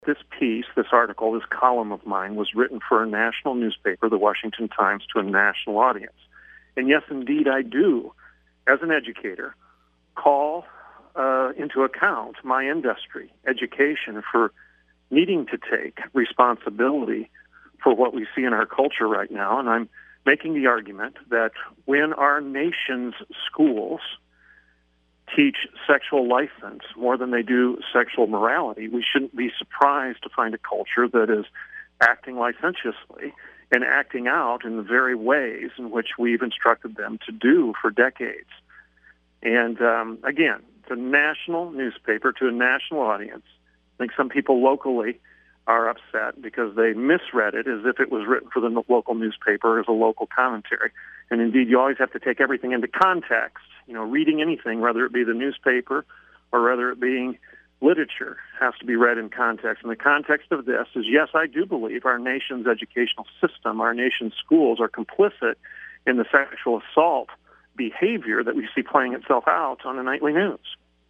This piece, this article, this column of mine was written for a national newspaper, the Washington Times, to a national audience. And yes, indeed, I do, as an educator, call into account my industry, education, for needing to take responsibility for what we see in our culture right now. And I'm making the argument that when our nation's schools teach sexual license more than they do sexual morality, we shouldn't be surprised to find a culture that is acting licentiously and acting out in the very ways in which we've instructed them to do for decades. And again, it's a national newspaper to a national audience. I think some people locally are upset because they misread it as if it was written for the local newspaper as a local commentary. And indeed, you always have to take everything into context. You know, reading anything, whether it be the newspaper or whether it being literature, has to be read in context. And the context of this is, yes, I do believe our nation's educational system, our nation's schools are complicit in the sexual assault behavior that we see playing itself out on the nightly news.